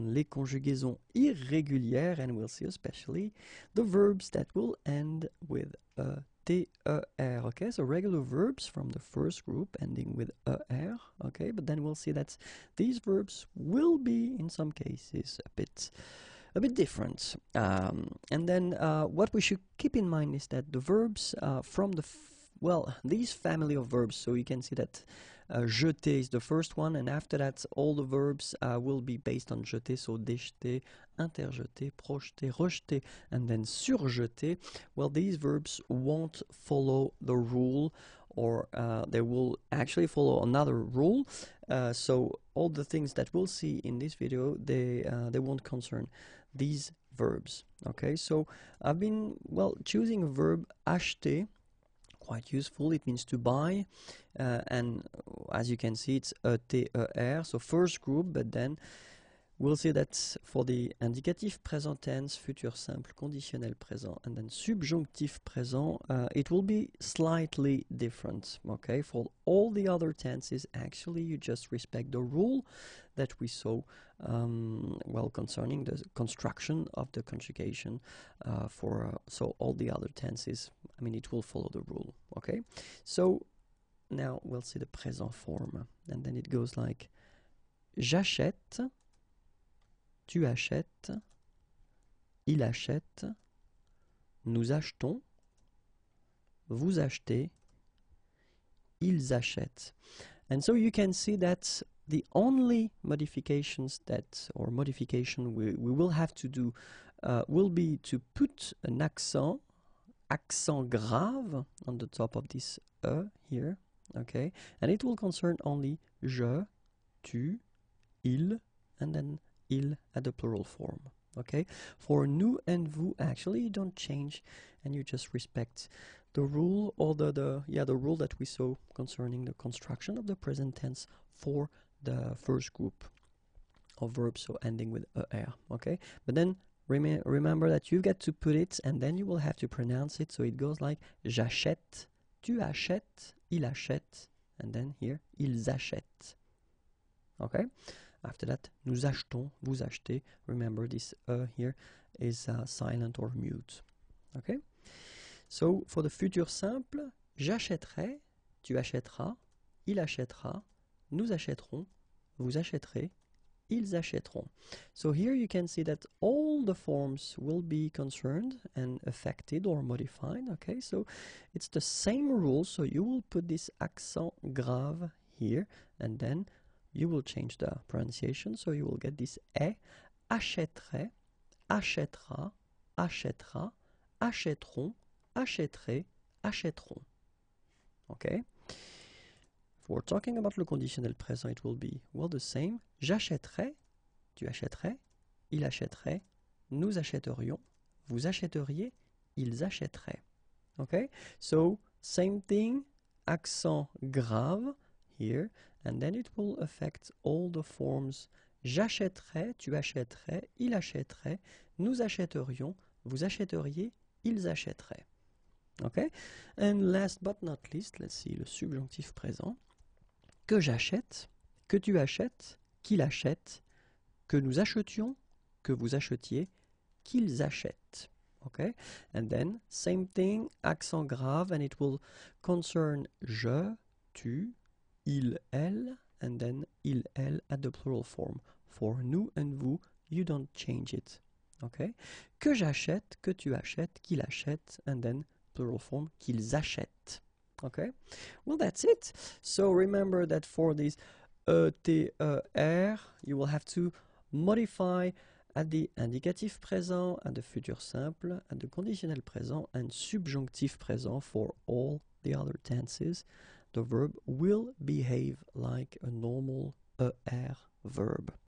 les conjugaisons irrégulières, and we'll see especially the verbs that will end with TER. Okay, so regular verbs from the first group ending with ER. Okay, but then we'll see that these verbs will be, in some cases, a bit different. And then what we should keep in mind is that the verbs from the these family of verbs, so you can see that jeter is the first one, and after that all the verbs will be based on jeter, so déjeter, interjeter, projeter, rejeter, and then surjeter. Well, these verbs won't follow the rule, or they will actually follow another rule. So all the things that we'll see in this video, they won't concern these verbs. Okay, so I've been choosing a verb acheter, quite useful. It means to buy, and as you can see, it's ER, so first group, but then we'll see that for the indicatif présent tense, futur simple, conditionnel présent, and then subjonctif présent, it will be slightly different. Okay, for all the other tenses, actually, you just respect the rule that we saw concerning the construction of the conjugation so all the other tenses, I mean, it will follow the rule. Okay, so now we'll see the présent form, and then it goes like j'achète, tu achètes, il achète, nous achetons, vous achetez, ils achètent. And so you can see that the only modification we will have to do will be to put an accent grave on the top of this here, okay, and it will concern only je, tu, il, and then il at the plural form. Okay, for nous and vous, actually you don't change, and you just respect the rule, or the rule that we saw concerning the construction of the present tense for the first group of verbs, so ending with er. Okay, but then remember that you get to put it, and then you will have to pronounce it, so it goes like j'achète, tu achètes, il achète, and then here ils achètent. Okay, after that, nous achetons, vous achetez. Remember, this here is silent or mute. Okay, so for the futur simple, j'achèterai, tu achèteras, il achètera, nous achèterons, vous achèterez, ils achèteront. So here you can see that all the forms will be concerned and affected or modified. Okay, so it's the same rule, so you will put this accent grave here, and then you will change the pronunciation, so you will get this e, achèterait, achètera, achètera, achèteront, achèterait, achèteront. Okay? If we're talking about le conditionnel présent, it will be, the same. J'achèterais, tu achèterais, il achèterait, nous achèterions, vous achèteriez, ils achèteraient. Okay? So, same thing, accent grave here, and then it will affect all the forms. J'achèterais, tu achèterais, il achèterait, nous achèterions, vous achèteriez, ils achèteraient. Okay? And last but not least, let's see le subjonctif présent. Que j'achète, que tu achètes, qu'il achète, que nous achetions, que vous achetiez, qu'ils achètent. Okay? And then, same thing, accent grave, and it will concern je, tu, il, elle, and then il, elle at the plural form. For nous and vous, you don't change it. Okay? Que j'achète, que tu achètes, qu'il achète, and then plural form, qu'ils achètent. Okay? Well, that's it. So remember that for this ETER, you will have to modify at the indicatif présent, at the futur simple, at the conditionnel présent, and subjonctif présent for all the other tenses. The verb will behave like a normal ER verb.